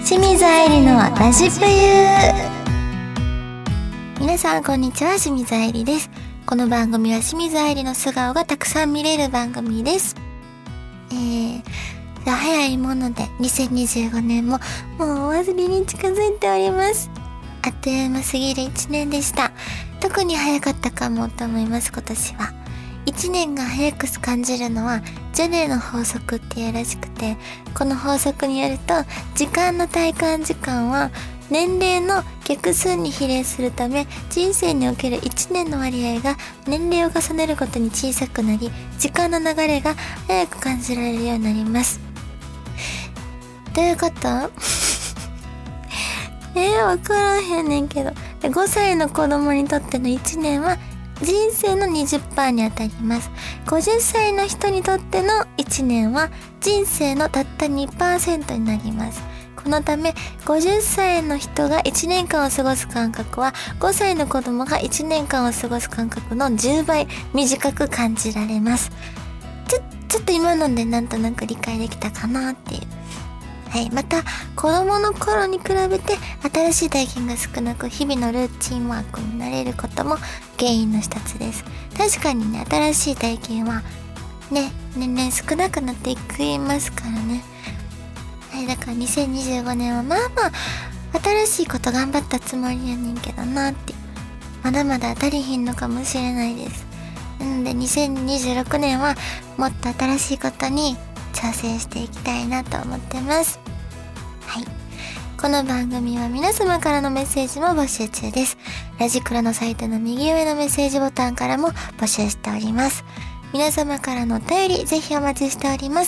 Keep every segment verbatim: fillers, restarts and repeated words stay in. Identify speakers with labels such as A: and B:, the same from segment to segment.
A: 清水愛理のラジプユ。皆さんこんにちは、清水愛理です。この番組は清水愛理の素顔がたくさん見れる番組です。えー、早いものでにせんにじゅうごねんももう終わりに近づいております。あっという間すぎるいちねんでした。特に早かったかもと思います。今年はいちねんが早く感じるのはジェネの法則っていうらしくて、この法則によると時間の体感時間は年齢の逆数に比例するため、人生におけるいちねんの割合が年齢を重ねるごとに小さくなり、時間の流れが早く感じられるようになります。どういうことえー、わからへんねんけど。ごさいの子供にとってのいちねんは人生の にじゅっパーセント に当たります。ごじゅっさいの人にとってのいちねんは人生のたった にパーセント になります。このためごじゅっさいの人がいちねんかんを過ごす間隔はごさいの子供がいちねんかんを過ごす間隔のじゅうばい短く感じられます。ちょ、ちょっと今のでなんとなく理解できたかなっていう。はい、また子供の頃に比べて新しい体験が少なく、日々のルーチンワークになれることも原因の一つです。確かにね、新しい体験はね、年々少なくなっていきますからね。はい、だからにせんにじゅうごねんはまあまあ新しいこと頑張ったつもりやねんけどなって、まだまだ足りひんのかもしれないです。なのでにせんにじゅうろくねんはもっと新しいことに挑戦していきたいなと思ってます。はい。この番組は皆様からのメッセージも募集中です。ラジクラのサイトの右上のメッセージボタンからも募集しております。皆様からのお便りぜひお待ちしております。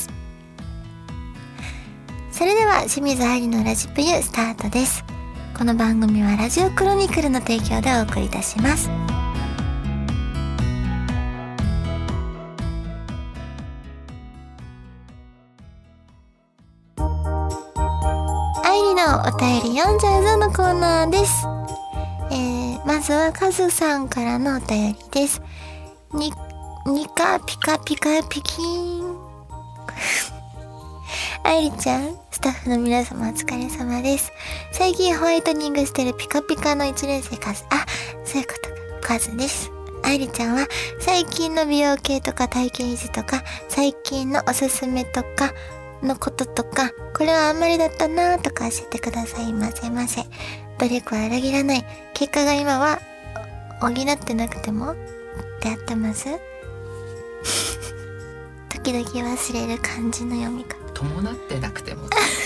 A: それでは清水愛理のラジプユスタートです。この番組はラジオクロニクルの提供でお送りいたします。お便り読んじゃうぞのコーナーです。えー、まずはカズさんからのお便りです。に、にかピカピカピキーン愛理ちゃん、スタッフの皆様お疲れ様です。最近ホワイトニングしてるピカピカのいちねん生カズ、あ、そういうことか、カズです。愛理ちゃんは最近の美容系とか体型維持とか最近のおすすめとかのこととか、これはあんまりだったなーとか教えてくださいませませ。努力は裏切らない。結果が今は補ってなくてもってやってます時々忘れる漢字の読み方。
B: 伴ってなくても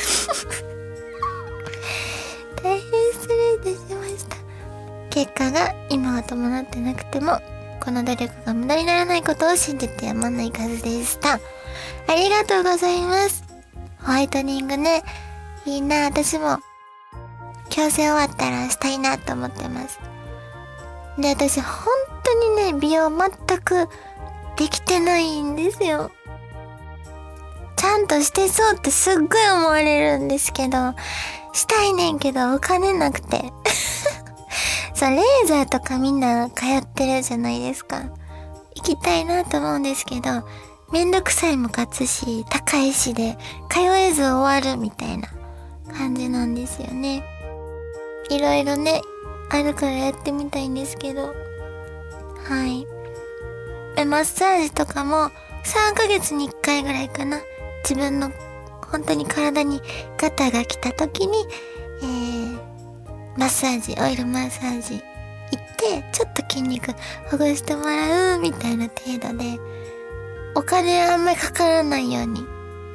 A: 大変失礼いたしました。結果が今は伴ってなくてもこの努力が無駄にならないことを信じてやまない数でした。ありがとうございます。ホワイトニングね、いいな。私も矯正終わったらしたいなと思ってます。で、私本当にね、美容全くできてないんですよ。ちゃんとしてそうってすっごい思われるんですけど、したいねんけどお金なくてそう、レーザーとかみんな通ってるじゃないですか。行きたいなと思うんですけど、めんどくさいも勝つし、高いしで通えず終わるみたいな感じなんですよね。いろいろね、あるからやってみたいんですけど。はい。え、マッサージとかもさんかげつにいっかいぐらいかな。自分の本当に体にガタが来た時に、えー、マッサージ、オイルマッサージ行って、ちょっと筋肉ほぐしてもらうみたいな程度で、お金あんまりかからないように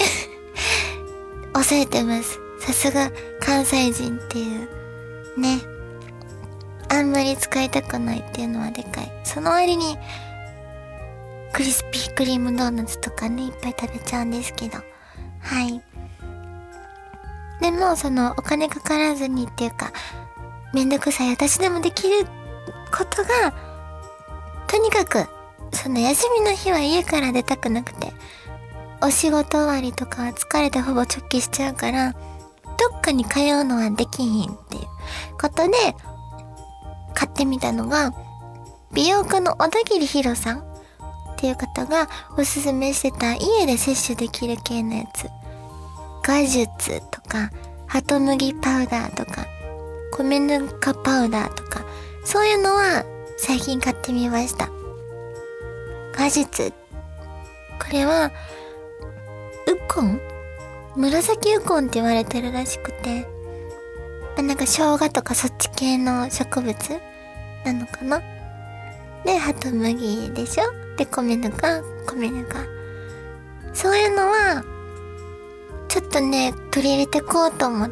A: 抑えてます。さすが関西人っていうね。あんまり使いたくないっていうのはでかい。その割にクリスピークリームドーナツとかね、いっぱい食べちゃうんですけど、はい。でもそのお金かからずにっていうか、めんどくさい私でもできることが、とにかくその休みの日は家から出たくなくて、お仕事終わりとかは疲れてほぼ直帰しちゃうから、どっかに通うのはできひんっていうことで買ってみたのが、美容家の小田切ヒロさんっていう方がおすすめしてた家で摂取できる系のやつ、ガジュツとかハトムギパウダーとか米ぬかパウダーとか、そういうのは最近買ってみました。果実、これはウコン、紫ウコンって言われてるらしくて、なんか生姜とかそっち系の植物なのかな。で、ハトムギでしょ。で、米ぬか、米ぬか。そういうのは、ちょっとね、取り入れてこうと思って。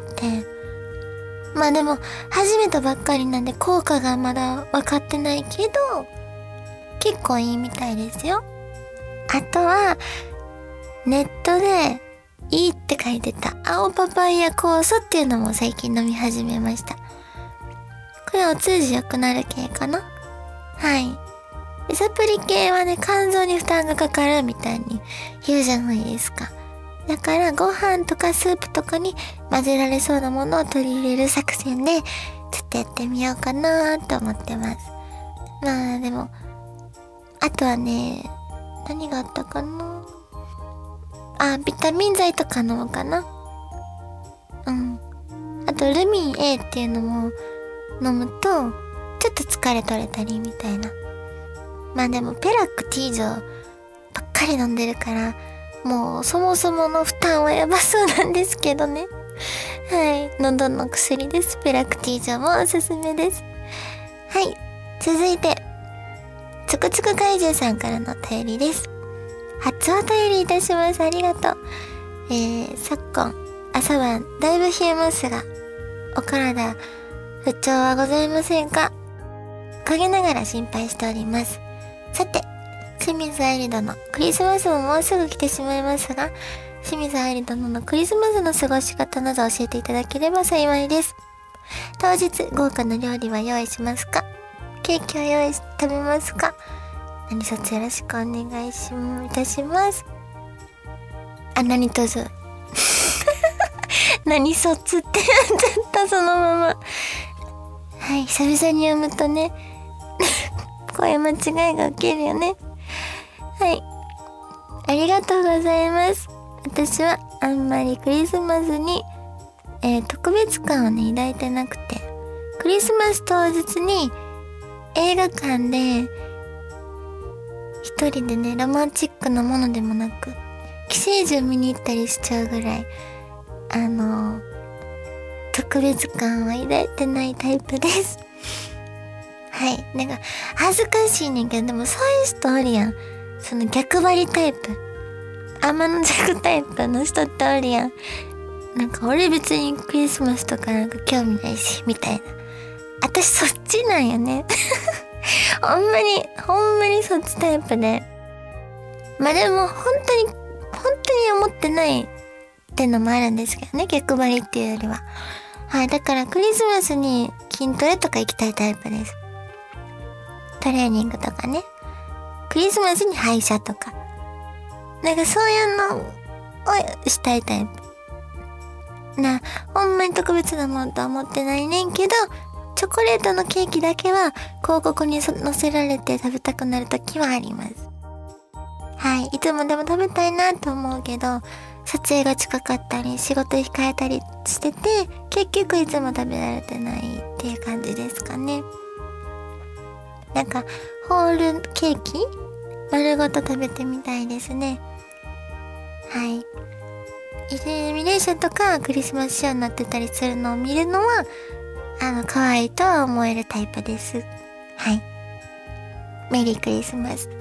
A: まあでも、始めたばっかりなんで効果がまだ分かってないけど、結構いいみたいですよ。あとは、ネットで、いいって書いてた青パパイヤ酵素っていうのも最近飲み始めました。これお通じ良くなる系かな。はい。でサプリ系はね、肝臓に負担がかかるみたいに言うじゃないですか。だからご飯とかスープとかに混ぜられそうなものを取り入れる作戦でちょっとやってみようかなと思ってます。まあでも、あとはね、何があったかな。あ、ビタミン剤とか飲むかな。うん。あとルミン A っていうのも飲むとちょっと疲れ取れたりみたいな。まあでもペラクティージョばっかり飲んでるから、もうそもそもの負担はやばそうなんですけどね。はい。喉の薬です。ペラクティージョもおすすめです。はい。続いて、つくつく怪獣さんからのお便りです。初お便りいたします。ありがとう。えー、昨今、朝晩だいぶ冷えますが、お体、不調はございませんか？陰ながら心配しております。さて、清水愛理殿、クリスマスももうすぐ来てしまいますが、清水愛理殿のクリスマスの過ごし方など教えていただければ幸いです。当日、豪華な料理は用意しますか？ケーキは用意し、食べますか？何卒よろしくお願いしいたします。あ、何卒何卒ってなっちゃった、そのまま。はい、久々に読むとね声間違いが起きるよね。はい、ありがとうございます。私はあんまりクリスマスに、えー、特別感をね抱いてなくて、クリスマス当日に映画館で一人でね、ロマンチックなものでもなく寄生獣見に行ったりしちゃうぐらい、あのー、特別感は抱いてないタイプです。はい。なんか恥ずかしいねんけど、でもそういう人おるやん。その逆張りタイプ、天の弱タイプの人っておるやん。なんか俺別にクリスマスとかなんか興味ないしみたいな。私そっちなんよねほんまにほんまにそっちタイプで、まあでも本当に本当に思ってないってのもあるんですけどね、逆張りっていうよりは。はい。だからクリスマスに筋トレとか行きたいタイプです。トレーニングとかね、クリスマスに歯医者とか、なんかそういうのをしたいタイプな。ほんまに特別なもんとは思ってないねんけど、チョコレートのケーキだけは広告に載せられて食べたくなるときはあります。はい。いつもでも食べたいなと思うけど、撮影が近かったり仕事控えたりしてて、結局いつも食べられてないっていう感じですかね。なんかホールケーキ丸ごと食べてみたいですね。はい。イルミネーションとかクリスマス仕様になってたりするのを見るのは、あの可愛いとは思えるタイプです。はい。メリークリスマス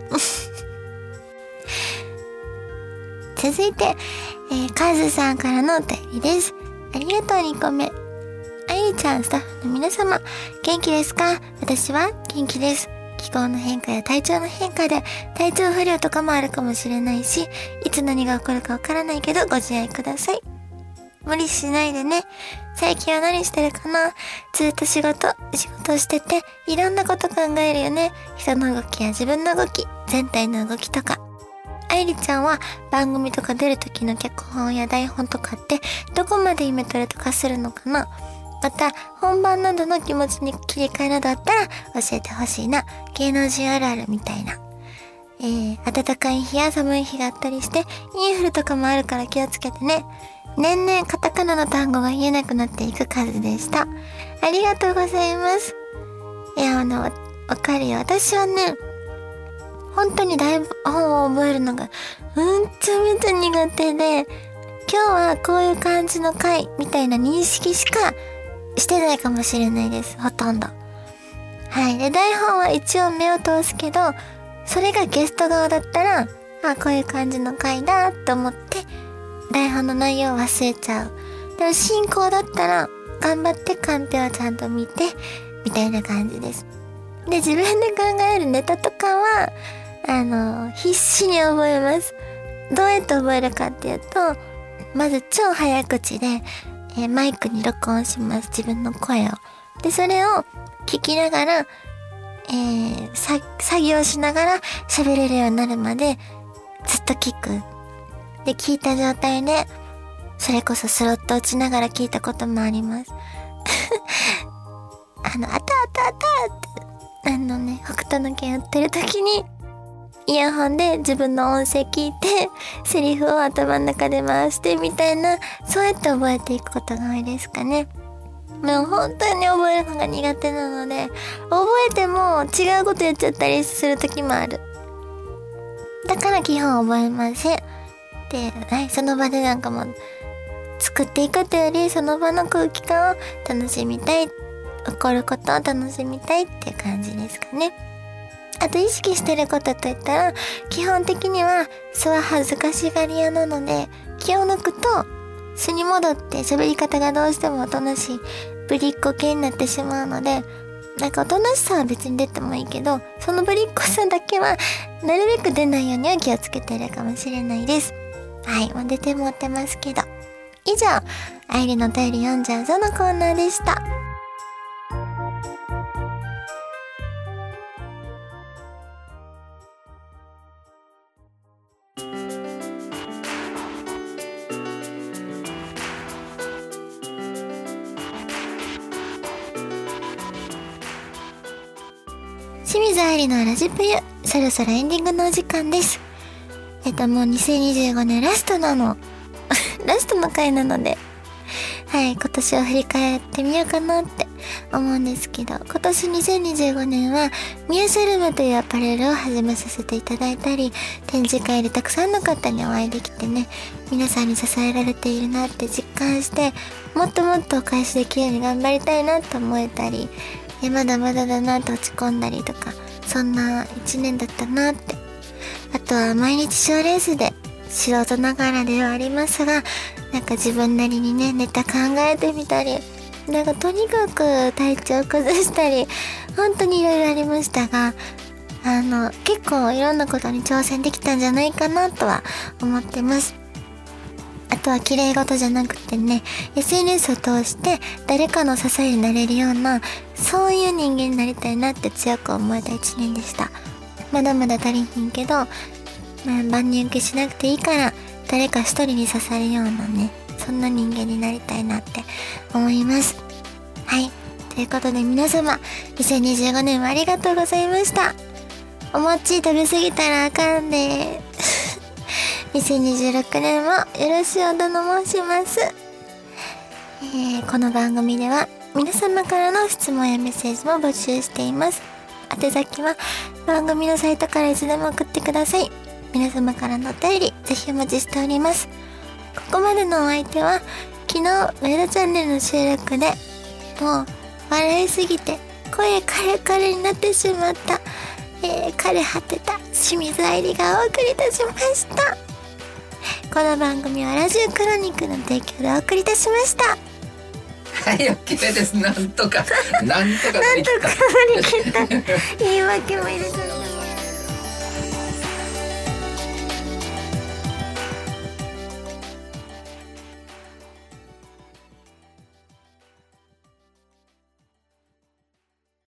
A: 続いて、えー、カズさんからのお便りです。ありがとうにこめ。あゆちゃん、スタッフの皆様、元気ですか？私は元気です。気候の変化や体調の変化で体調不良とかもあるかもしれないし、いつ何が起こるかわからないけどご自愛ください。無理しないでね。最近は何してるかな？ずっと仕事、仕事してていろんなこと考えるよね。人の動きや自分の動き、全体の動きとか。愛理ちゃんは番組とか出る時の脚本や台本とかってどこまで読め取るとかするのかな？また本番などの気持ちに切り替えなどあったら教えてほしいな。芸能人あるあるみたいな。 えー、暖かい日や寒い日があったりして、インフルとかもあるから気をつけてね。年々カタカナの単語が言えなくなっていく数でした。ありがとうございます。いや、あの、わかるよ。私はね、本当にだいぶ本を覚えるのがうんちゃめちゃ苦手で、今日はこういう感じの回みたいな認識しかしてないかもしれないです。ほとんど。はい。で、台本は一応目を通すけど、それがゲスト側だったら、あ、こういう感じの回だと思って、台本の内容を忘れちゃう。でも進行だったら、頑張ってカンペをちゃんと見て、みたいな感じです。で、自分で考えるネタとかは、あの、必死に覚えます。どうやって覚えるかっていうと、まず超早口で、えー、マイクに録音します。自分の声を。で、それを聞きながら、えー、さ、作業しながら喋れるようになるまでずっと聞く。で、聞いた状態で、それこそスロット打ちながら聞いたこともあります。あの、あたあたあたって、あのね、北斗の拳売ってる時に、イヤホンで自分の音声聞いて、セリフを頭の中で回してみたいな、そうやって覚えていくことが多いですかね。もう本当に覚えるのが苦手なので、覚えても違うこと言っちゃったりする時もある。だから基本覚えません。で、はい、その場でなんかも作っていくというより、その場の空気感を楽しみたい、起こることを楽しみたいっていう感じですかね。あと意識してることといったら、基本的には素は恥ずかしがり屋なので、気を抜くと素に戻って喋り方がどうしてもおとなしいぶりっ子系になってしまうので、なんかおとなしさは別に出てもいいけど、そのぶりっ子さだけはなるべく出ないようには気をつけてるかもしれないです。はい、もう出てもってますけど。以上、あいりのお便り読んじゃうぞのコーナーでした。清水愛理のラジプユ、そろそろエンディングのお時間です。えっともうにせんにじゅうごねんラストなのラストの回なので、はい、今年を振り返ってみようかなって思うんですけど、今年にせんにじゅうごねんはミューシャルムというアパレルを始めさせていただいたり、展示会でたくさんの方にお会いできてね、皆さんに支えられているなって実感して、もっともっとお返しできるように頑張りたいなと思えたり、いやまだまだだなと落ち込んだりとか、そんな一年だったなって。あとは毎日賞レースで素人ながらではありますが、なんか自分なりにねネタ考えてみたり、なんかとにかく体調崩したり、本当にいろいろありましたが、あの結構いろんなことに挑戦できたんじゃないかなとは思ってます。あとは綺麗事じゃなくてね、 エスエヌエス を通して誰かの支えになれるような、そういう人間になりたいなって強く思えた一年でした。まだまだ足りひんけど、まあ、万人受けしなくていいから誰か一人に刺さるようなね、そんな人間になりたいなって思います。はい、ということで皆様にせんにじゅうごねんもありがとうございました。お餅食べ過ぎたらあかんでにせんにじゅうろくねんもよろしゅうお頼申します。えー、この番組では皆様からの質問やメッセージも募集しています。宛先は番組のサイトからいつでも送ってください。皆様からのお便りぜひお待ちしております。ここまでのお相手は昨日メイドチャンネルの収録でもう笑いすぎて声カレカレになってしまった、えー、枯れ果てた清水愛理がお送りいたしました。この番組はラジオクロニクの提供でお送りいたしました。
B: はい、OK です。なんとかなんとか乗り切った
A: 言い訳も入れずに